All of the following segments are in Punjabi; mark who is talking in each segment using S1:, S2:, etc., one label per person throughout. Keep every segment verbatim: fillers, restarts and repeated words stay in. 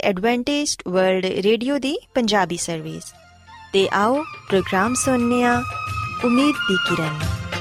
S1: एडवेंटिस्ट वर्ल्ड रेडियो दी पंजाबी सर्विस ते आओ प्रोग्राम सुनने आ उम्मीद दी किरण।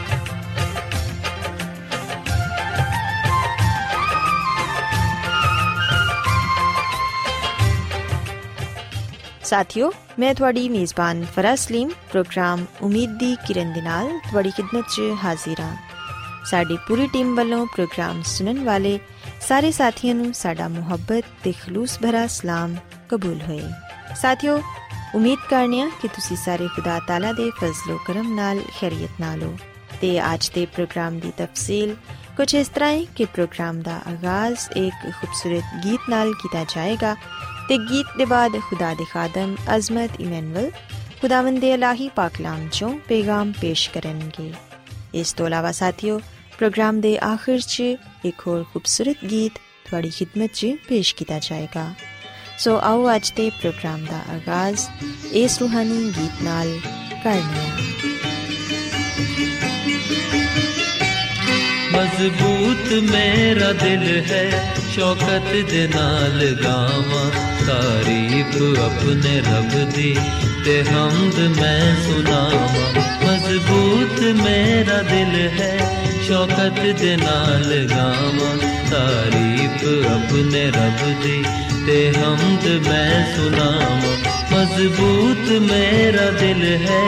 S1: साथियों, मैं थोड़ी मेज़बान फराज सलीम प्रोग्राम उम्मीद दी किरण दे नाल थोड़ी खिदमत च हाजिर हाँ। साडी पूरी टीम वालों प्रोग्राम सुनन वाले सारे साथियों नूं साडा मुहब्बत ते खलूस भरा सलाम कबूल होए। साथियों, उम्मीद करने कि तुसी सारे खुदा ताला दे फजलो करम नाल खैरियत नाल हो ते आज दे प्रोग्राम दी तफसील कुछ इस तरह है कि प्रोग्राम दा आगाज एक खूबसूरत गीत नाल किया जाएगा ते गीत दे बाद खुदा दे खादम अजमत इमैनुअल खुदावंद इलाही पाकलाम चों पैगाम पेश करनगे। इस तो अलावा साथियों, प्रोग्राम दे आखिर च एक और खूबसूरत गीत थोड़ी खिदमत च पेश किया जाएगा। सो आओ आज दे प्रोग्राम दा आगाज इस रूहानी गीत नाल करने।
S2: मजबूत मेरा दिल है शौकत दे नाल गावा, तारीफ अपने रब दी ते हमद मैं सुनावा। मजबूत मेरा दिल है शौकत दे नाल गावा, तारीफ अपने रब दी ते हमद मैं सुनावा। मजबूत मेरा दिल है।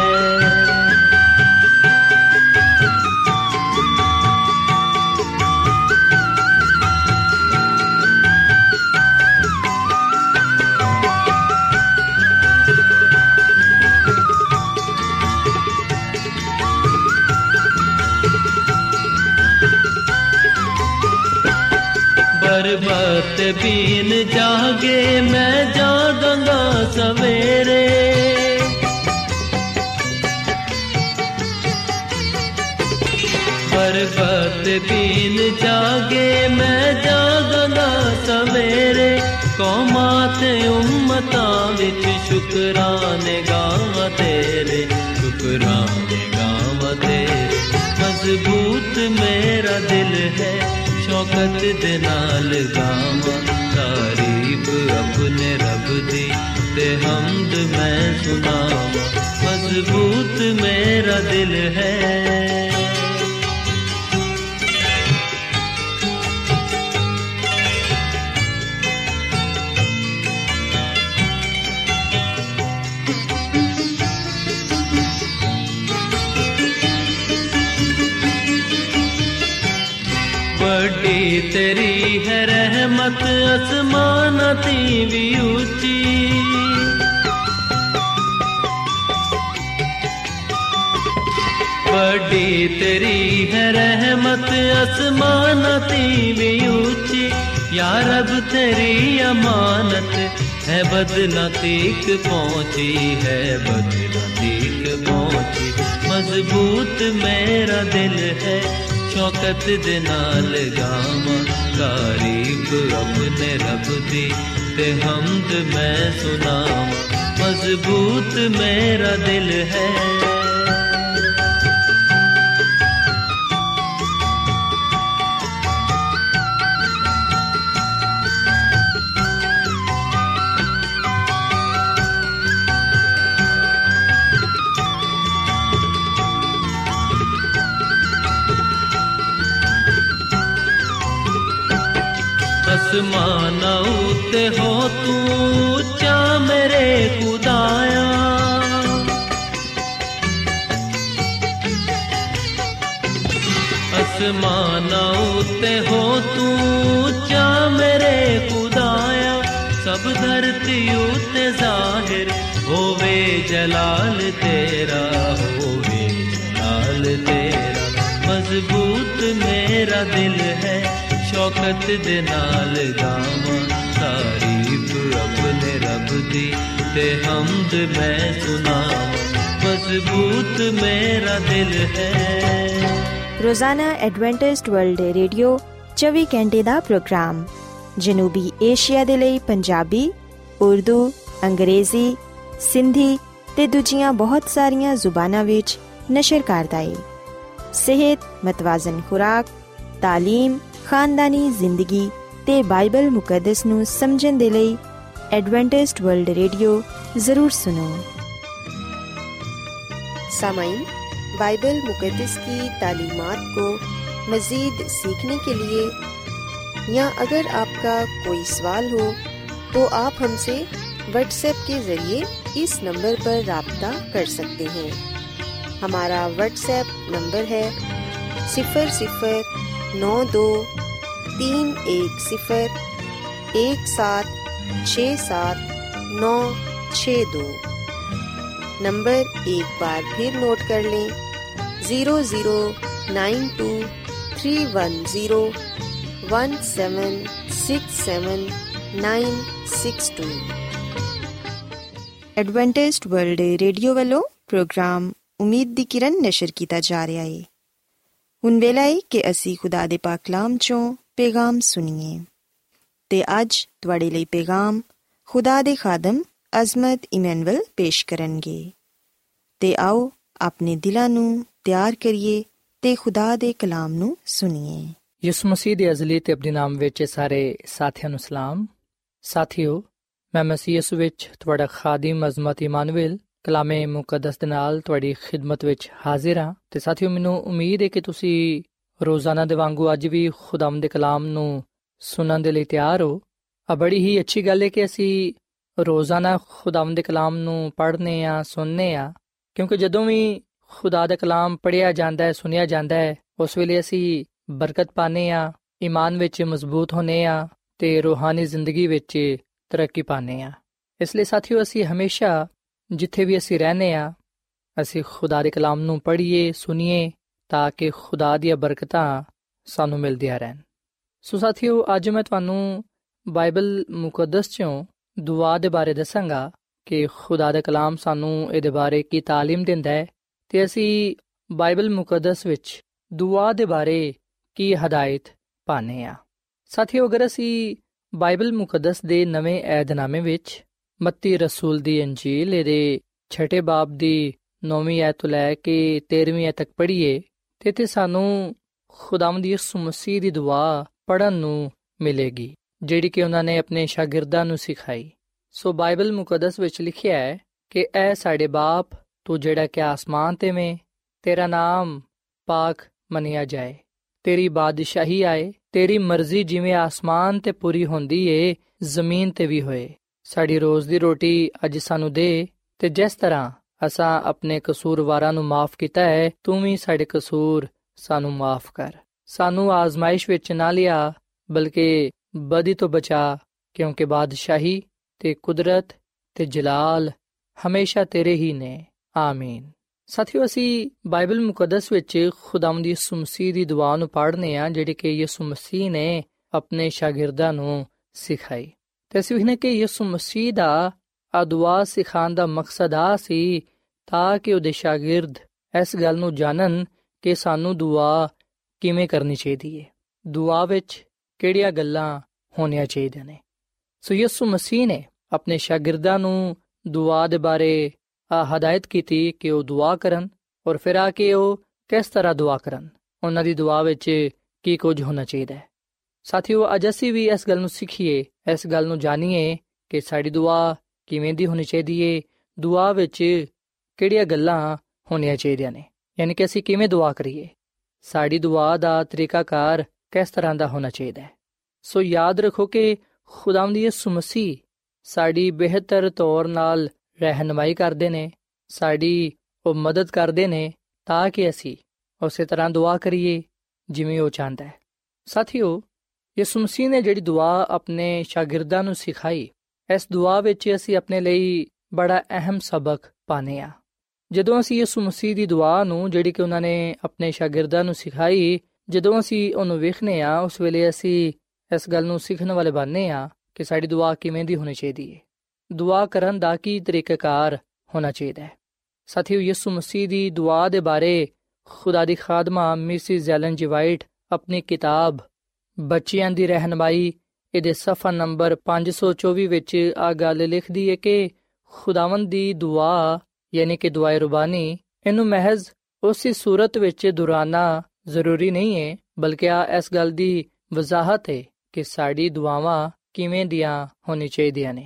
S2: बरबत बीन जागे मैं जागांगा सवेरे, बरबत बीन जागे मैं जागांगा सवेरे। कौमां ते उम्मतां विच शुकराने गावां तेरे, शुकराने गावां तेरे। मजबूत मेरा दिल है शौकत दे नाल गावा, तारीफ अपने रब दी ते हमद मैं सुनावा। मजबूत मेरा दिल है। बड़ी तेरी है रहमत आसमाना ती भी ऊंची, बड़ी तेरी है रहमत आसमाना ती भी ऊंची। या रब तेरी अमानत है बदला तीक पहुंची, है बदला तीक पहुंची। मजबूत मेरा दिल है शौकत दे नाल गावा, तारीफ अपने रब दी ते हमद मैं सुनावा। मजबूत मेरा दिल है। आसमाना उते हो तू ऊंचा मेरे खुदाया, आसमाना उते हो तू ऊंचा मेरे खुदाया। सब धरती उते जाहिर होवे जलाल तेरा, होवे जलाल तेरा। मजबूत मेरा दिल है शौकत दे नाल गावा, तारीफ अपने रब दी ते हमद मैं सुनावा। मजबूत मेरा दिल है।
S1: रोजाना एडवेंटिस्ट वर्ल्ड रेडियो चौबीस घंटे दा प्रोग्राम जनूबी एशिया दे लई पंजाबी, उर्दू, अंग्रेजी, सिंधी ते दूजियां बहुत सारियां जुबानां विच नशर करदा है। सेहत, मतवाजन खुराक, तालीम, खानदानी जिंदगी ते बाइबल मुकद्दस नूं समझण दे लई एडवेंटिस्ट वर्ल्ड रेडियो ज़रूर सुनो।
S3: सामाईन, बाइबल मुक़द्दस की तालीमात को मज़ीद सीखने के लिए या अगर आपका कोई सवाल हो तो आप हमसे व्हाट्सएप के ज़रिए इस नंबर पर राब्ता कर सकते हैं। हमारा व्हाट्सएप नंबर है सिफर सिफर नौ दो तीन एक सिफर एक सात छः सात नौ छः दो। नंबर एक बार फिर नोट कर लें, zero zero nine two three one zero one seven six seven nine six two.
S1: Adventist world radio वालों प्रोग्राम उम्मीद दी किरण नशर किया जा रहा है। हुण वेला है कि असी खुदा दे पाक कलाम चों पैगाम सुनिए ते अज तुहाडे लई पैगाम खुदा दे खादम अज़मत इमैनुअल पेश करनगे। ते आओ अपने दिलां नूं ਤਿਆਰ ਕਰੀਏ ਤੇ ਖੁਦਾ ਦੇ ਕਲਾਮ ਨੂੰ ਸੁਣੀਏ।
S4: ਯਿਸੂ ਮਸੀਹ ਦੇ ਅਜ਼ਲੀ ਤੇ ਅਬਦੀ ਨਾਮ ਵਿੱਚ ਸਾਰੇ ਸਾਥੀਆਂ ਨੂੰ ਸਲਾਮ। ਸਾਥੀਓ, ਮੈਂ ਮਸੀਹ ਯਿਸੂ ਵਿੱਚ ਤੁਹਾਡਾ ਖਾਦਮ ਅਜ਼ਮਤ ਇਮਾਨੁਅਲ ਕਲਾਮੇ ਮੁਕੱਦਸ ਦੇ ਨਾਲ ਤੁਹਾਡੀ ਖਿਦਮਤ ਵਿੱਚ ਹਾਜ਼ਰ ਹਾਂ। ਤੇ ਸਾਥੀਓ, ਮੈਨੂੰ ਉਮੀਦ ਹੈ ਕਿ ਤੁਸੀਂ ਰੋਜ਼ਾਨਾ ਦੇ ਵਾਂਗੂ ਅੱਜ ਵੀ ਖੁਦਾਵੰਦ ਦੇ ਕਲਾਮ ਨੂੰ ਸੁਣਨ ਦੇ ਲਈ ਤਿਆਰ ਹੋ। ਆ ਬੜੀ ਹੀ ਅੱਛੀ ਗੱਲ ਹੈ ਕਿ ਅਸੀਂ ਰੋਜ਼ਾਨਾ ਖੁਦਾਵੰਦ ਦੇ ਕਲਾਮ ਨੂੰ ਪੜ੍ਹਨੇ ਆ, ਸੁਣਨੇ ਆ, ਕਿਉਂਕਿ ਜਦੋਂ ਵੀ ਖੁਦਾ ਦਾ ਕਲਾਮ ਪੜ੍ਹਿਆ ਜਾਂਦਾ ਹੈ, ਸੁਣਿਆ ਜਾਂਦਾ ਹੈ, ਉਸ ਵੇਲੇ ਅਸੀਂ ਬਰਕਤ ਪਾਉਂਦੇ ਹਾਂ, ਈਮਾਨ ਵਿੱਚ ਮਜ਼ਬੂਤ ਹੁੰਦੇ ਹਾਂ ਤੇ ਰੂਹਾਨੀ ਜ਼ਿੰਦਗੀ ਵਿੱਚ ਤਰੱਕੀ ਪਾਉਂਦੇ ਹਾਂ। ਇਸ ਲਈ ਸਾਥੀਓ, ਅਸੀਂ ਹਮੇਸ਼ਾ ਜਿੱਥੇ ਵੀ ਅਸੀਂ ਰਹਿੰਦੇ ਹਾਂ, ਅਸੀਂ ਖੁਦਾ ਦੇ ਕਲਾਮ ਨੂੰ ਪੜ੍ਹੀਏ, ਸੁਣੀਏ, ਤਾਂ ਕਿ ਖੁਦਾ ਦੀਆਂ ਬਰਕਤਾਂ ਸਾਨੂੰ ਮਿਲਦੀਆਂ ਰਹਿਣ। ਸੋ ਸਾਥੀਓ, ਅੱਜ ਮੈਂ ਤੁਹਾਨੂੰ ਬਾਈਬਲ ਮੁਕੱਦਸ 'ਚੋਂ ਦੁਆ ਦੇ ਬਾਰੇ ਦੱਸਾਂਗਾ ਕਿ ਖੁਦਾ ਦਾ ਕਲਾਮ ਸਾਨੂੰ ਇਹਦੇ ਬਾਰੇ ਕੀ ਤਾਲੀਮ ਦਿੰਦਾ ਹੈ ਤੇ ਅਸੀਂ ਬਾਈਬਲ ਮੁਕੱਦਸ ਵਿੱਚ ਦੁਆ ਦੇ ਬਾਰੇ ਕੀ ਹਦਾਇਤ ਪਾਉਂਦੇ ਹਾਂ। ਸਾਥੀਓ, ਅਗਰ ਅਸੀਂ ਬਾਈਬਲ ਮੁਕੱਦਸ ਦੇ ਨਵੇਂ ਏਹਦਨਾਮੇ ਵਿੱਚ ਮੱਤੀ ਰਸੂਲ ਦੀ ਅੰਜੀਲ ਇਹਦੇ ਛਠੇ ਬਾਬ ਦੀ ਨੌਵੀਂ ਐਤ ਤੋਂ ਲੈ ਕੇ ਤੇਰ੍ਹਵੀਂ ਐਤ ਤੱਕ ਪੜ੍ਹੀਏ ਤੇ ਇੱਥੇ ਸਾਨੂੰ ਖੁਦਾਵੰਦ ਯਿਸੂ ਮਸੀਹ ਦੀ ਦੁਆ ਪੜ੍ਹਨ ਨੂੰ ਮਿਲੇਗੀ, ਜਿਹੜੀ ਕਿ ਉਹਨਾਂ ਨੇ ਆਪਣੇ ਸ਼ਾਗਿਰਦਾਂ ਨੂੰ ਸਿਖਾਈ। ਸੋ ਬਾਈਬਲ ਮੁਕੱਦਸ ਵਿੱਚ ਲਿਖਿਆ ਹੈ ਕਿ ਐ ਸਾਡੇ ਬਾਪ, ਤੂੰ ਜਿਹੜਾ ਕਿ ਆਸਮਾਨ ਤੇ ਵੇਂ, ਤੇਰਾ ਨਾਮ ਪਾਕ ਮੰਨਿਆ ਜਾਏ, ਤੇਰੀ ਬਾਦਸ਼ਾਹੀ ਆਏ, ਤੇਰੀ ਮਰਜ਼ੀ ਜਿਵੇਂ ਆਸਮਾਨ ਤੇ ਪੂਰੀ ਹੁੰਦੀ ਏ ਜ਼ਮੀਨ ਤੇ ਵੀ ਹੋਏ। ਸਾਡੀ ਰੋਜ਼ ਦੀ ਰੋਟੀ ਅੱਜ ਸਾਨੂੰ ਦੇ, ਤੇ ਜਿਸ ਤਰ੍ਹਾਂ ਅਸਾਂ ਆਪਣੇ ਕਸੂਰਵਾਰਾਂ ਨੂੰ ਮਾਫ ਕੀਤਾ ਹੈ, ਤੂੰ ਵੀ ਸਾਡੇ ਕਸੂਰ ਸਾਨੂੰ ਮਾਫ ਕਰ। ਸਾਨੂੰ ਆਜ਼ਮਾਇਸ਼ ਵਿੱਚ ਨਾ ਲਿਆ, ਬਲਕਿ ਬਦੀ ਤੋਂ ਬਚਾ, ਕਿਉਂਕਿ ਬਾਦਸ਼ਾਹੀ ਤੇ ਕੁਦਰਤ ਤੇ ਜਲਾਲ ਹਮੇਸ਼ਾ ਤੇਰੇ ਹੀ ਨੇ। ਆਮੀਨ। ਸਾਥੀਓ, ਅਸੀਂ ਬਾਈਬਲ ਮੁਕੱਦਸ ਵਿੱਚ ਖੁਦਾਵੰਦ ਯਿਸੂ ਮਸੀਹ ਦੀ ਦੁਆ ਨੂੰ ਪੜ੍ਹਨੇ ਆ, ਜਿਹੜੀ ਕਿ ਯਿਸੂ ਮਸੀਹ ਨੇ ਆਪਣੇ ਸ਼ਾਗਿਰਦਾਂ ਨੂੰ ਸਿਖਾਈ। ਤੇ ਅਸੀਂ ਵੇਖਦੇ ਕਿ ਯਿਸੂ ਮਸੀਹ ਦਾ ਆ ਦੁਆ ਸਿਖਾਉਣ ਦਾ ਮਕਸਦ ਆ ਸੀ ਤਾਂ ਕਿ ਉਹਦੇ ਸ਼ਾਗਿਰਦ ਇਸ ਗੱਲ ਨੂੰ ਜਾਣਨ ਕਿ ਸਾਨੂੰ ਦੁਆ ਕਿਵੇਂ ਕਰਨੀ ਚਾਹੀਦੀ ਹੈ, ਦੁਆ ਵਿੱਚ ਕਿਹੜੀਆਂ ਗੱਲਾਂ ਹੋਣੀਆਂ ਚਾਹੀਦੀਆਂ ਨੇ। ਸੋ ਯਿਸੂ ਮਸੀਹ ਨੇ ਆਪਣੇ ਸ਼ਾਗਿਰਦਾਂ ਨੂੰ ਦੁਆ ਦੇ ਬਾਰੇ ਆ ਹਦਾਇਤ ਕੀਤੀ ਕਿ ਉਹ ਦੁਆ ਕਰਨ, ਔਰ ਫਿਰ ਆ ਕੇ ਉਹ ਕਿਸ ਤਰ੍ਹਾਂ ਦੁਆ ਕਰਨ, ਉਹਨਾਂ ਦੀ ਦੁਆ ਵਿੱਚ ਕੀ ਕੁਝ ਹੋਣਾ ਚਾਹੀਦਾ ਹੈ। ਸਾਥੀਓ, ਅੱਜ ਅਸੀਂ ਵੀ ਇਸ ਗੱਲ ਨੂੰ ਸਿੱਖੀਏ, ਇਸ ਗੱਲ ਨੂੰ ਜਾਣੀਏ ਕਿ ਸਾਡੀ ਦੁਆ ਕਿਵੇਂ ਦੀ ਹੋਣੀ ਚਾਹੀਦੀ ਹੈ, ਦੁਆ ਵਿੱਚ ਕਿਹੜੀਆਂ ਗੱਲਾਂ ਹੋਣੀਆਂ ਚਾਹੀਦੀਆਂ ਨੇ, ਯਾਨੀ ਕਿ ਅਸੀਂ ਕਿਵੇਂ ਦੁਆ ਕਰੀਏ, ਸਾਡੀ ਦੁਆ ਦਾ ਤਰੀਕਾਕਾਰ ਕਿਸ ਤਰ੍ਹਾਂ ਦਾ ਹੋਣਾ ਚਾਹੀਦਾ ਹੈ। ਸੋ ਯਾਦ ਰੱਖੋ ਕਿ ਖੁਦਾਵੰਦ ਯਿਸੂ ਮਸੀਹ ਸਾਡੀ ਬਿਹਤਰ ਤੌਰ ਨਾਲ ਰਹਿਨੁਮਾਈ ਕਰਦੇ ਨੇ, ਸਾਡੀ ਉਹ ਮਦਦ ਕਰਦੇ ਨੇ ਤਾਂ ਕਿ ਅਸੀਂ ਉਸੇ ਤਰ੍ਹਾਂ ਦੁਆ ਕਰੀਏ ਜਿਵੇਂ ਉਹ ਚਾਹੁੰਦਾ ਹੈ। ਸਾਥੀਓ, ਯਿਸੂ ਮਸੀਹ ਨੇ ਜਿਹੜੀ ਦੁਆ ਆਪਣੇ ਸ਼ਾਗਿਰਦਾਂ ਨੂੰ ਸਿਖਾਈ, ਇਸ ਦੁਆ ਵਿੱਚ ਅਸੀਂ ਆਪਣੇ ਲਈ ਬੜਾ ਅਹਿਮ ਸਬਕ ਪਾਉਂਦੇ ਹਾਂ। ਜਦੋਂ ਅਸੀਂ ਯਿਸੂ ਮਸੀਹ ਦੀ ਦੁਆ ਨੂੰ, ਜਿਹੜੀ ਕਿ ਉਹਨਾਂ ਨੇ ਆਪਣੇ ਸ਼ਾਗਿਰਦਾਂ ਨੂੰ ਸਿਖਾਈ, ਜਦੋਂ ਅਸੀਂ ਉਹਨੂੰ ਵੇਖਦੇ ਹਾਂ, ਉਸ ਵੇਲੇ ਅਸੀਂ ਇਸ ਗੱਲ ਨੂੰ ਸਿੱਖਣ ਵਾਲੇ ਬਣਦੇ ਹਾਂ ਕਿ ਸਾਡੀ ਦੁਆ ਕਿਵੇਂ ਦੀ ਹੋਣੀ ਚਾਹੀਦੀ ਹੈ, ਦੁਆ ਕਰਨ ਦਾ ਕੀ ਤਰੀਕਾਕਾਰ ਹੋਣਾ ਚਾਹੀਦਾ ਹੈ। ਸਾਥੀਓ, ਯਿਸੂ ਮਸੀਹ ਦੀ ਦੁਆ ਦੇ ਬਾਰੇ ਖੁਦਾ ਦੀ ਖਾਦਮਾ ਮਿਸਿਸ ਐਲਨ ਜੀ ਵਾਈਟ ਆਪਣੀ ਕਿਤਾਬ ਬੱਚਿਆਂ ਦੀ ਰਹਿਨੁਮਾਈ ਇਹਦੇ ਸਫਾ ਨੰਬਰ ਪੰਜ ਸੌ ਚੌਵੀ ਵਿੱਚ ਆ ਗੱਲ ਲਿਖਦੀ ਹੈ ਕਿ ਖੁਦਾਵੰਦ ਦੀ ਦੁਆ ਯਾਨੀ ਕਿ ਦੁਆਏ ਰੁਬਾਨੀ, ਇਹਨੂੰ ਮਹਿਜ਼ ਉਸੇ ਸੂਰਤ ਵਿੱਚ ਦੁਹਰਾਉਣਾ ਜ਼ਰੂਰੀ ਨਹੀਂ ਹੈ, ਬਲਕਿ ਆ ਇਸ ਗੱਲ ਦੀ ਵਜ਼ਾਹਤ ਹੈ ਕਿ ਸਾਡੀ ਦੁਆਵਾਂ ਕਿਵੇਂ ਦੀਆਂ ਹੋਣੀ ਚਾਹੀਦੀਆਂ ਨੇ।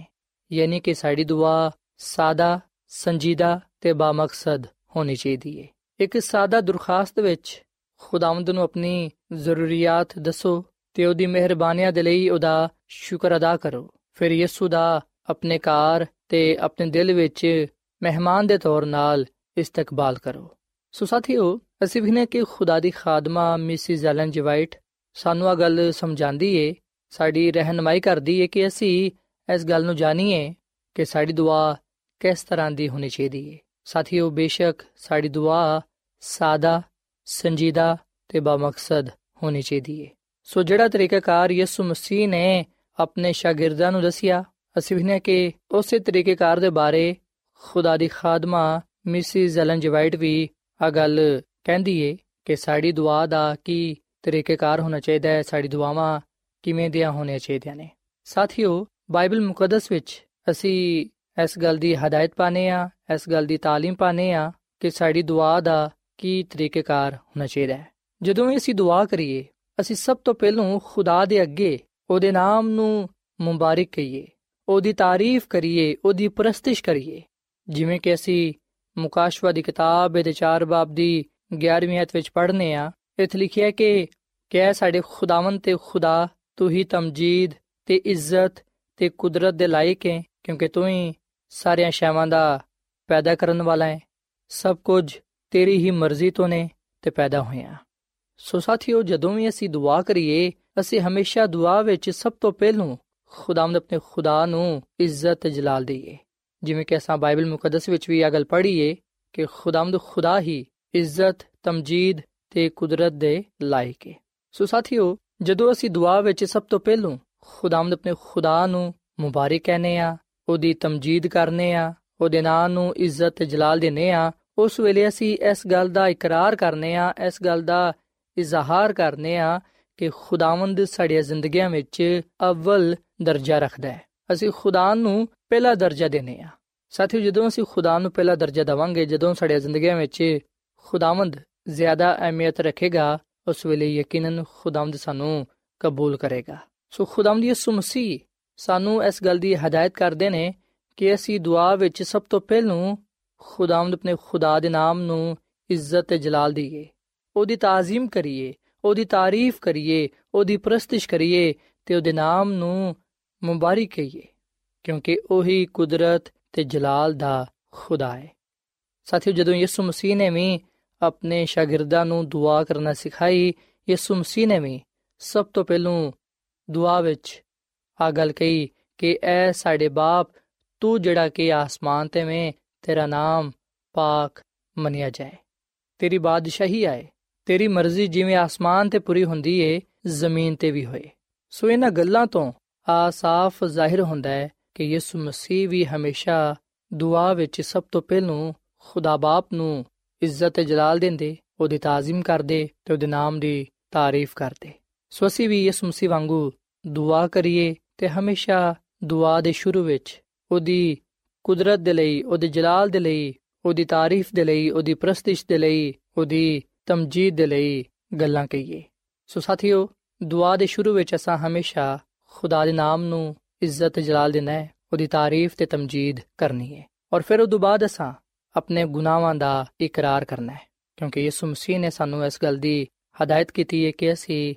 S4: ਯਾਨੀ ਕਿ ਸਾਡੀ ਦੁਆ ਸਾਦਾ, ਸੰਜੀਦਾ ਤੇ ਬਾਮਕਸਦ ਹੋਣੀ ਚਾਹੀਦੀ ਹੈ। ਇੱਕ ਸਾਦਾ ਦਰਖਾਸਤ ਵਿੱਚ ਖੁਦਾਵੰਦ ਨੂੰ ਆਪਣੀ ਜ਼ਰੂਰੀਆਤ ਦੱਸੋ ਤੇ ਉਹਦੀ ਮਿਹਰਬਾਨੀਆਂ ਦੇ ਲਈ ਉਹਦਾ ਸ਼ੁਕਰ ਅਦਾ ਕਰੋ। ਫਿਰ ਯਿਸੂ ਦਾ ਆਪਣੇ ਘਰ ਤੇ ਆਪਣੇ ਦਿਲ ਵਿੱਚ ਮਹਿਮਾਨ ਦੇ ਤੌਰ ਨਾਲ ਇਸਤਕਬਾਲ ਕਰੋ। ਸੋ ਸਾਥੀਓ, ਅਸੀਂ ਵੀ ਨੇ ਕਿ ਖੁਦਾ ਦੀ ਖਾਦਮਾ ਮਿਸਿਸ ਐਲਨ ਜੀ ਵਾਈਟ ਸਾਨੂੰ ਆ ਗੱਲ ਸਮਝਾਉਂਦੀ ਏ, ਸਾਡੀ ਰਹਿਨਮਾਈ ਕਰਦੀ ਏ ਕਿ ਅਸੀਂ ਇਸ ਗੱਲ ਨੂੰ ਜਾਣੀਏ ਕਿ ਸਾਡੀ ਦੁਆ ਕਿਸ ਤਰ੍ਹਾਂ ਦੀ ਹੋਣੀ ਚਾਹੀਦੀ ਏ। ਸਾਥੀਓ, ਬੇਸ਼ੱਕ ਸਾਡੀ ਦੁਆ ਸਾਦਾ, ਸੰਜੀਦਾ ਤੇ ਬਾਮਕਸਦ ਹੋਣੀ ਚਾਹੀਦੀ ਏ। ਸੋ ਜਿਹੜਾ ਤਰੀਕਾਕਾਰ ਯਿਸੂ ਮਸੀਹ ਨੇ ਆਪਣੇ ਸ਼ਾਗਿਰਦਾਂ ਨੂੰ ਦੱਸਿਆ, ਅਸੀਂ ਵੀ ਨੇ ਕਿ ਉਸੇ ਤਰੀਕਾਕਾਰ ਦੇ ਬਾਰੇ ਖੁਦਾ ਦੀ ਖਾਦਮਾ ਮਿਸਿਸ ਐਲਨ ਜੀ ਵਾਈਟ ਵੀ ਆ ਗੱਲ ਕਹਿੰਦੀ ਏ ਕਿ ਸਾਡੀ ਦੁਆ ਦਾ ਕੀ ਤਰੀਕਾਕਾਰ ਹੋਣਾ ਚਾਹੀਦਾ ਹੈ, ਸਾਡੀ ਦੁਆਵਾਂ ਕਿਵੇਂ ਦੀਆਂ ਹੋਣੀਆਂ ਚਾਹੀਦੀਆਂ ਨੇ। ਸਾਥੀਓ, ਬਾਈਬਲ ਮੁਕੱਦਸ ਵਿੱਚ ਅਸੀਂ ਇਸ ਗੱਲ ਦੀ ਹਦਾਇਤ ਪਾਉਂਦੇ ਹਾਂ, ਇਸ ਗੱਲ ਦੀ ਤਾਲੀਮ ਪਾਉਂਦੇ ਹਾਂ ਕਿ ਸਾਡੀ ਦੁਆ ਦਾ ਕੀ ਤਰੀਕਾਕਾਰ ਹੋਣਾ ਚਾਹੀਦਾ ਹੈ। ਜਦੋਂ ਵੀ ਅਸੀਂ ਦੁਆ ਕਰੀਏ, ਅਸੀਂ ਸਭ ਤੋਂ ਪਹਿਲਾਂ ਖੁਦਾ ਦੇ ਅੱਗੇ ਉਹਦੇ ਨਾਮ ਨੂੰ ਮੁਬਾਰਕ ਕਹੀਏ, ਉਹਦੀ ਤਾਰੀਫ ਕਰੀਏ, ਉਹਦੀ ਪ੍ਰਸਤਿਸ਼ ਕਰੀਏ। ਜਿਵੇਂ ਕਿ ਅਸੀਂ ਮੁਕਾਸ਼ਵਾ ਦੀ ਕਿਤਾਬ ਦੇ ਚਾਰ ਬਾਬ ਦੀ ਗਿਆਰਵੀਂ ਆਇਤ ਵਿੱਚ ਪੜ੍ਹਨੇ ਆ, ਇੱਥੇ ਲਿਖਿਆ ਕਿ ਕਿਆ ਸਾਡੇ ਖੁਦਾਵੰਦ ਤੇ ਖੁਦਾ ਤੂੰ ਹੀ ਤਮਜੀਦ ਤੇ ਇੱਜ਼ਤ ਤੇ ਕੁਦਰਤ ਦੇ ਲਾਇਕ ਹੈ, ਕਿਉਂਕਿ ਤੂੰ ਹੀ ਸਾਰੀਆਂ ਸ਼ੈਵਾਂ ਦਾ ਪੈਦਾ ਕਰਨ ਵਾਲਾ ਹੈ। ਸਭ ਕੁਝ ਤੇਰੀ ਹੀ ਮਰਜ਼ੀ ਤੋਂ ਨੇ ਤੇ ਪੈਦਾ ਹੋਇਆ। ਸੋ ਸਾਥੀਓ, ਜਦੋਂ ਵੀ ਅਸੀਂ ਦੁਆ ਕਰੀਏ, ਅਸੀਂ ਹਮੇਸ਼ਾ ਦੁਆ ਵਿੱਚ ਸਭ ਤੋਂ ਪਹਿਲਾਂ ਖੁਦਾਵੰਦ ਆਪਣੇ ਖੁਦਾ ਨੂੰ ਇੱਜ਼ਤ ਜਲਾਲ ਦਈਏ। ਜਿਵੇਂ ਕਿ ਅਸਾਂ ਬਾਈਬਲ ਮੁਕੱਦਸ ਵਿੱਚ ਵੀ ਇਹ ਗੱਲ ਪੜ੍ਹੀਏ ਕਿ ਖੁਦਾਵੰਦ ਖੁਦਾ ਹੀ ਇੱਜ਼ਤ, ਤਮਜੀਦ ਤੇ ਕੁਦਰਤ ਦੇ ਲਾਇਕ ਹੈ। ਸੋ ਸਾਥੀਓ, ਜਦੋਂ ਅਸੀਂ ਦੁਆ ਵਿੱਚ ਸਭ ਤੋਂ ਪਹਿਲਾਂ ਖੁਦਾਵੰਦ ਆਪਣੇ ਖੁਦਾ ਨੂੰ ਮੁਬਾਰਕ ਕਹਿੰਦੇ ਆ, ਉਹਦੀ ਤਮਜੀਦ ਕਰਨੇ ਆ, ਉਹਦੇ ਨਾਂ ਨੂੰ ਇੱਜ਼ਤ ਤੇ ਜਲਾਲ ਦਿੰਦੇ ਆ, ਉਸ ਵੇਲੇ ਅਸੀਂ ਇਸ ਗੱਲ ਦਾ ਇਕਰਾਰ ਕਰਨੇ ਆ, ਇਸ ਗੱਲ ਦਾ ਇਜ਼ਹਾਰ ਕਰਨੇ ਆ ਕਿ ਖੁਦਾਵੰਦ ਸਾਡੀਆਂ ਜ਼ਿੰਦਗੀਆਂ ਵਿੱਚ ਅਵਲ ਦਰਜਾ ਰੱਖਦਾ ਹੈ। ਅਸੀਂ ਖੁਦਾ ਨੂੰ ਪਹਿਲਾ ਦਰਜਾ ਦਿੰਦੇ ਆ। ਸਾਥੀਓ, ਜਦੋਂ ਅਸੀਂ ਖੁਦਾ ਨੂੰ ਪਹਿਲਾ ਦਰਜਾ ਦੇਵਾਂਗੇ, ਜਦੋਂ ਸਾਡੀਆਂ ਜ਼ਿੰਦਗੀਆਂ ਵਿੱਚ ਖੁਦਾਵੰਦ ਜ਼ਿਆਦਾ ਅਹਿਮੀਅਤ ਰੱਖੇਗਾ, ਉਸ ਵੇਲੇ ਯਕੀਨਨ ਖੁਦਾਵੰਦ ਸਾਨੂੰ ਕਬੂਲ ਕਰੇਗਾ। ਸੋ ਖੁਦਾਵੰਦ ਯਿਸੂ ਮਸੀਹ ਸਾਨੂੰ ਇਸ ਗੱਲ ਦੀ ਹਦਾਇਤ ਕਰਦੇ ਨੇ ਕਿ ਅਸੀਂ ਦੁਆ ਵਿੱਚ ਸਭ ਤੋਂ ਪਹਿਲਾਂ ਖੁਦਾਵੰਦ ਆਪਣੇ ਖੁਦਾ ਦੇ ਨਾਮ ਨੂੰ ਇੱਜ਼ਤ ਤੇ ਜਲਾਲ ਦਈਏ, ਉਹਦੀ ਤਾਜ਼ੀਮ ਕਰੀਏ, ਉਹਦੀ ਤਾਰੀਫ ਕਰੀਏ, ਉਹਦੀ ਪ੍ਰਸਤਿਸ਼ ਕਰੀਏ ਤੇ ਉਹਦੇ ਨਾਮ ਨੂੰ ਮੁਬਾਰਕ ਕਹੀਏ, ਕਿਉਂਕਿ ਉਹੀ ਕੁਦਰਤ ਤੇ ਜਲਾਲ ਦਾ ਖੁਦਾ ਹੈ। ਸਾਥੀਓ, ਜਦੋਂ ਯਿਸੂ ਮਸੀਹ ਨੇ ਵੀ ਆਪਣੇ ਸ਼ਾਗਿਰਦਾਂ ਨੂੰ ਦੁਆ ਕਰਨਾ ਸਿਖਾਈ, ਯਿਸੂ ਮਸੀਹ ਨੇ ਵੀ ਸਭ ਤੋਂ ਪਹਿਲਾਂ ਦੁਆ ਵਿੱਚ ਆ ਗੱਲ ਕਹੀ ਕਿ ਐ ਸਾਡੇ ਬਾਪ, ਤੂੰ ਜਿਹੜਾ ਕਿ ਆਸਮਾਨ ਤੇ ਵੇਂ, ਤੇਰਾ ਨਾਮ ਪਾਕ ਮੰਨਿਆ ਜਾਏ, ਤੇਰੀ ਬਾਦਸ਼ਾਹੀ ਆਏ, ਤੇਰੀ ਮਰਜ਼ੀ ਜਿਵੇਂ ਆਸਮਾਨ ਤੇ ਪੂਰੀ ਹੁੰਦੀ ਏ, ਜ਼ਮੀਨ ਤੇ ਵੀ ਹੋਏ। ਸੋ ਇਹਨਾਂ ਗੱਲਾਂ ਤੋਂ ਆ ਸਾਫ਼ ਜ਼ਾਹਿਰ ਹੁੰਦਾ ਹੈ ਕਿ ਯਿਸੂ ਮਸੀਹ ਵੀ ਹਮੇਸ਼ਾ ਦੁਆ ਵਿੱਚ ਸਭ ਤੋਂ ਪਹਿਲਾਂ ਖੁਦਾ ਬਾਪ ਨੂੰ ਇੱਜ਼ਤ ਤੇ ਜਲਾਲ ਦਿੰਦੇ, ਉਹਦੀ ਤਾਜ਼ੀਮ ਕਰਦੇ ਤੇ ਉਹਦੇ ਨਾਮ ਦੀ ਤਾਰੀਫ ਕਰਦੇ। ਸੋ ਅਸੀਂ ਵੀ ਯਿਸੂ ਮਸੀਹ ਵਾਂਗੂ ਦੁਆ ਕਰੀਏ ਤੇ ਹਮੇਸ਼ਾ ਦੁਆ ਦੇ ਸ਼ੁਰੂ ਵਿੱਚ ਉਹਦੀ ਕੁਦਰਤ ਦੇ ਲਈ, ਉਹਦੇ ਜਲਾਲ ਦੇ ਲਈ, ਉਹਦੀ ਤਾਰੀਫ ਦੇ ਲਈ, ਉਹਦੀ ਪ੍ਰਸਤਿਸ਼ ਦੇ ਲਈ, ਉਹਦੀ ਤਮਜੀਦ ਦੇ ਲਈ ਗੱਲਾਂ ਕਹੀਏ। ਸੋ ਸਾਥੀਓ, ਦੁਆ ਦੇ ਸ਼ੁਰੂ ਵਿੱਚ ਅਸਾਂ ਹਮੇਸ਼ਾ ਖੁਦਾ ਦੇ ਨਾਮ ਨੂੰ ਇੱਜ਼ਤ ਜਲਾਲ ਦੇਣਾ ਹੈ, ਉਹਦੀ ਤਾਰੀਫ ਤੇ ਤਮਜੀਦ ਕਰਨੀ ਹੈ, ਔਰ ਫਿਰ ਉਦੋਂ ਬਾਅਦ ਅਸਾਂ ਆਪਣੇ ਗੁਨਾਹਾਂ ਦਾ ਇਕਰਾਰ ਕਰਨਾ ਹੈ, ਕਿਉਂਕਿ ਯਿਸੂ ਮਸੀਹ ਨੇ ਸਾਨੂੰ ਇਸ ਗੱਲ ਦੀ ਹਦਾਇਤ ਕੀਤੀ ਹੈ ਕਿ ਅਸੀਂ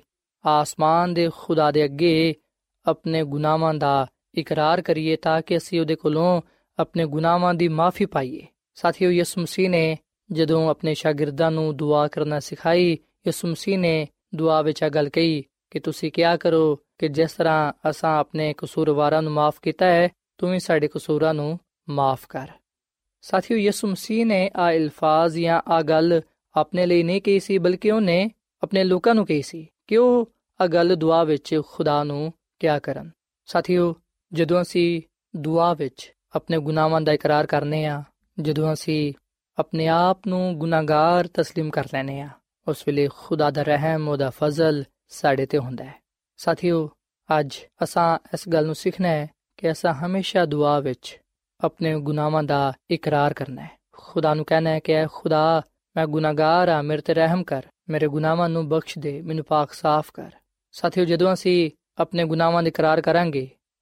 S4: ਆਸਮਾਨ ਦੇ ਖੁਦਾ ਦੇ ਅੱਗੇ ਆਪਣੇ ਗੁਨਾਹਾਂ ਦਾ ਇਕਰਾਰ ਕਰੀਏ ਤਾਂ ਕਿ ਅਸੀਂ ਉਹਦੇ ਕੋਲੋਂ ਆਪਣੇ ਗੁਨਾਹਾਂ ਦੀ ਮਾਫੀ ਪਾਈਏ। ਸਾਥੀਓ, ਯਿਸੂ ਮਸੀਹ ਨੇ ਜਦੋਂ ਆਪਣੇ ਸ਼ਾਗਿਰਦਾਂ ਨੂੰ ਦੁਆ ਕਰਨਾ ਸਿਖਾਈ, ਯਿਸੂ ਮਸੀਹ ਨੇ ਦੁਆ ਵਿੱਚ ਇਹ ਗੱਲ ਕਹੀ ਕਿ ਤੁਸੀਂ ਕਿਹਾ ਕਰੋ ਕਿ ਜਿਸ ਤਰ੍ਹਾਂ ਅਸਾਂ ਆਪਣੇ ਕਸੂਰਵਾਰਾਂ ਨੂੰ ਮਾਫ ਕੀਤਾ ਹੈ, ਤੂੰ ਵੀ ਸਾਡੇ ਕਸੂਰਾਂ ਨੂੰ ਮਾਫ ਕਰ। ਸਾਥੀਓ, ਯਿਸੂ ਮਸੀਹ ਨੇ ਆ ਅਲਫਾਜ਼ ਜਾਂ ਆ ਗੱਲ ਆਪਣੇ ਲਈ ਨਹੀਂ ਕਹੀ ਸੀ, ਬਲਕਿ ਉਹਨੇ ਆਪਣੇ ਲੋਕਾਂ ਨੂੰ ਕਹੀ ਸੀ ਕਿ ਉਹ ਆ ਗੱਲ ਦੁਆ ਵਿੱਚ ਖੁਦਾ ਨੂੰ ਕਿਹਾ ਕਰਨ। ਸਾਥੀਓ, ਜਦੋਂ ਅਸੀਂ ਦੁਆ ਵਿੱਚ ਆਪਣੇ ਗੁਨਾਹਾਂ ਦਾ ਇਕਰਾਰ ਕਰਨੇ ਆ, ਜਦੋਂ ਅਸੀਂ ਆਪਣੇ ਆਪ ਨੂੰ ਗੁਨਾਹਗਾਰ ਤਸਲੀਮ ਕਰ ਲੈਂਦੇ ਆ, ਉਸ ਵੇਲੇ ਖੁਦਾ ਦਾ ਰਹਿਮ, ਉਹਦਾ ਫਜ਼ਲ ਸਾਡੇ ਤੇ ਹੁੰਦਾ ਹੈ। ਸਾਥੀਓ, ਅੱਜ ਅਸਾਂ ਇਸ ਗੱਲ ਨੂੰ ਸਿੱਖਣਾ ਹੈ ਕਿ ਅਸਾਂ ਹਮੇਸ਼ਾ ਦੁਆ ਵਿੱਚ ਆਪਣੇ ਗੁਨਾਹਾਂ ਦਾ ਇਕਰਾਰ ਕਰਨਾ ਹੈ। ਖੁਦਾ ਨੂੰ ਕਹਿਣਾ ਹੈ ਕਿ ਐ ਖੁਦਾ, ਮੈਂ ਗੁਨਾਹਗਾਰ ਹਾਂ, ਮੇਰੇ ਤੇ ਰਹਿਮ ਕਰ, ਮੇਰੇ ਗੁਨਾਹਾਂ ਨੂੰ ਬਖਸ਼ ਦੇ, ਮੈਨੂੰ ਪਾਕ ਸਾਫ਼ ਕਰ। ਸਾਥੀਓ, ਜਦੋਂ ਅਸੀਂ ਆਪਣੇ ਗੁਨਾਹਾਂ ਦਾ ਇਕਰਾਰ ਕਰਾਂਗੇ,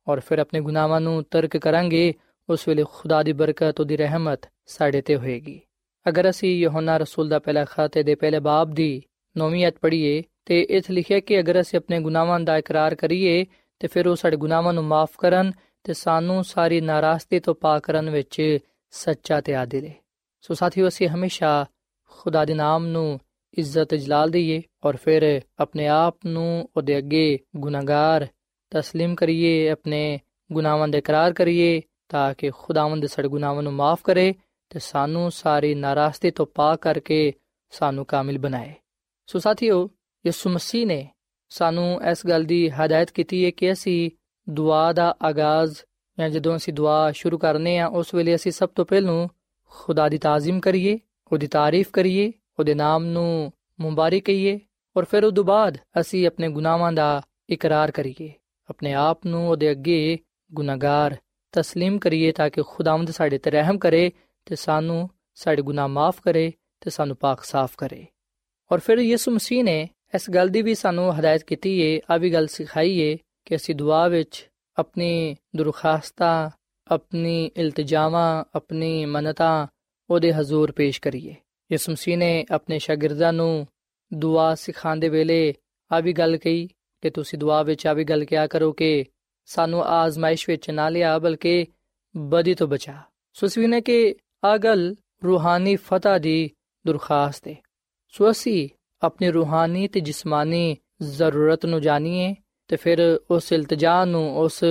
S4: ਔਰ ਫਿਰ ਆਪਣੇ ਗੁਨਾਹਾਂ ਨੂੰ ਤਰਕ ਕਰਾਂਗੇ, ਉਸ ਵੇਲੇ ਖੁਦਾ ਦੀ ਬਰਕਤ, ਉਹਦੀ ਰਹਿਮਤ ਸਾਡੇ ਤੇ ਹੋਏਗੀ। ਅਗਰ ਅਸੀਂ ਯਹੋਨਾ ਰਸੂਲ ਦਾ ਪਹਿਲਾ ਖਤ ਦੇ ਪਹਿਲੇ ਬਾਬ ਦੀ ਨੌਵੀਂ ਆਇਤ ਪੜ੍ਹੀਏ ਤੇ ਇੱਥੇ ਲਿਖਿਆ ਕਿ ਅਗਰ ਅਸੀਂ ਆਪਣੇ ਗੁਨਾਹਾਂ ਦਾ ਇਕਰਾਰ ਕਰੀਏ ਤੇ ਫਿਰ ਉਹ ਸਾਡੇ ਗੁਨਾਹਾਂ ਨੂੰ ਮਾਫ ਕਰਨ ਤੇ ਸਾਨੂੰ ਸਾਰੀ ਨਾਰਾਜ਼ਗੀ ਤੋਂ ਪਾਕ ਕਰਨ ਵਿੱਚ ਸੱਚਾ ਤੇ ਆਦਿਲ ਹੈ। ਸੋ ਸਾਥੀਓ, ਅਸੀਂ ਹਮੇਸ਼ਾ ਖੁਦਾ ਦੇ ਨਾਮ ਨੂੰ ਇੱਜ਼ਤ ਜਲਾਲ ਦਈਏ ਔਰ ਫਿਰ ਆਪਣੇ ਆਪ ਨੂੰ ਉਹਦੇ ਅੱਗੇ ਗੁਨਾਹਗਾਰ ਤਸਲੀਮ ਕਰੀਏ, ਆਪਣੇ ਗੁਨਾਹਾਂ ਦਾ ਇਕਰਾਰ ਕਰੀਏ ਤਾਂ ਕਿ ਖੁਦਾਵੰਦ ਸਾਡੇ ਗੁਨਾਹਾਂ ਨੂੰ ਮਾਫ ਕਰੇ ਤੇ ਸਾਨੂੰ ਸਾਰੀ ਨਾਰਾਜ਼ਗੀ ਤੋਂ ਪਾਕ ਕਰਕੇ ਸਾਨੂੰ ਕਾਮਿਲ ਬਣਾਏ। ਸੋ ਸਾਥੀਓ, ਯਿਸੂ ਮਸੀਹ ਨੇ ਸਾਨੂੰ ਇਸ ਗੱਲ ਦੀ ਹਦਾਇਤ ਕੀਤੀ ਹੈ ਕਿ ਅਸੀਂ ਦੁਆ ਦਾ ਆਗਾਜ਼ ਜਾਂ ਜਦੋਂ ਅਸੀਂ ਦੁਆ ਸ਼ੁਰੂ ਕਰਨੇ ਆ ਉਸ ਵੇਲੇ ਅਸੀਂ ਸਭ ਤੋਂ ਪਹਿਲਾਂ ਖੁਦਾ ਦੀ ਤਾਜ਼ੀਮ ਕਰੀਏ, ਉਹਦੀ ਤਾਰੀਫ ਕਰੀਏ, ਉਹਦੇ ਨਾਮ ਨੂੰ ਮੁਬਾਰਕ ਕਹੀਏ ਔਰ ਫਿਰ ਉਸ ਤੋਂ ਬਾਅਦ ਅਸੀਂ ਆਪਣੇ ਗੁਨਾਹਾਂ ਦਾ ਇਕਰਾਰ ਕਰੀਏ, ਆਪਣੇ ਆਪ ਨੂੰ ਉਹਦੇ ਅੱਗੇ ਗੁਨਾਹਗਾਰ ਤਸਲੀਮ ਕਰੀਏ ਤਾਂ ਕਿ ਖੁਦਾਵੰਦ ਸਾਡੇ ਤੇ ਰਹਿਮ ਕਰੇ ਤੇ ਸਾਨੂੰ ਸਾਡੇ ਗੁਨਾਹ ਮਾਫ ਕਰੇ ਤੇ ਸਾਨੂੰ ਪਾਕ ਸਾਫ਼ ਕਰੇ। ਔਰ ਫਿਰ ਯਿਸੂ ਮਸੀਹ ਨੇ ਇਸ ਗੱਲ ਦੀ ਵੀ ਸਾਨੂੰ ਹਦਾਇਤ ਕੀਤੀ ਹੈ, ਆ ਵੀ ਗੱਲ ਸਿਖਾਈ ਹੈ ਕਿ ਅਸੀਂ ਦੁਆ ਵਿੱਚ ਆਪਣੀ ਦਰਖਾਸਤਾਂ, ਆਪਣੀ ਇਲਤਜਾਵਾਂ, ਆਪਣੀ ਮੰਨਤਾਂ ਉਹਦੇ ਹਜ਼ੂਰ ਪੇਸ਼ ਕਰੀਏ। ਯਿਸੂ ਮਸੀਹ ਨੇ ਆਪਣੇ ਸ਼ਾਗਿਰਦਾਂ ਨੂੰ ਦੁਆ ਸਿਖਾਉਂਦੇ ਵੇਲੇ ਆ ਵੀ ਗੱਲ ਕਹੀ ਕਿ ਤੁਸੀਂ ਦੁਆ ਵਿੱਚ ਆ ਵੀ ਗੱਲ ਕਿਹਾ ਕਰੋ ਕਿ ਸਾਨੂੰ ਆਜ਼ਮਾਇਸ਼ ਵਿੱਚ ਨਾ ਲਿਆ ਬਲਕਿ ਬਦੀ ਤੋਂ ਬਚਾ। ਸੋ ਅਸੀਂ ਨੇ ਕਿ ਆ ਗੱਲ ਰੂਹਾਨੀ ਫਤਹ ਦੀ ਦਰਖਾਸਤ ਹੈ। ਸੋ ਅਸੀਂ ਆਪਣੀ ਰੂਹਾਨੀ ਤੇ ਜਿਸਮਾਨੀ ਜ਼ਰੂਰਤ ਨੂੰ ਜਾਣੀਏ ਤੇ ਫਿਰ ਉਸ ਇਲਤਜਾ ਨੂੰ, ਉਸ